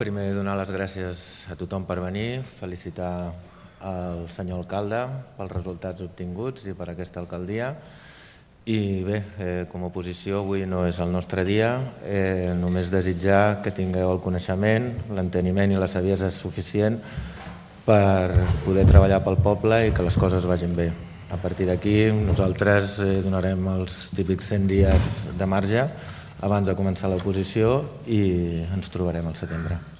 Primer, donar les gràcies a tothom per venir, felicitar el senyor alcalde pels resultats obtinguts i per aquesta alcaldia. I bé, com a oposició avui no és el nostre dia, només desitjar que tingueu el coneixement, l'enteniment i la saviesa suficient per poder treballar pel poble i que les coses vagin bé. A partir d'aquí nosaltres donarem els típics 100 dies de marge abans de començar l'oposició i ens trobarem al setembre.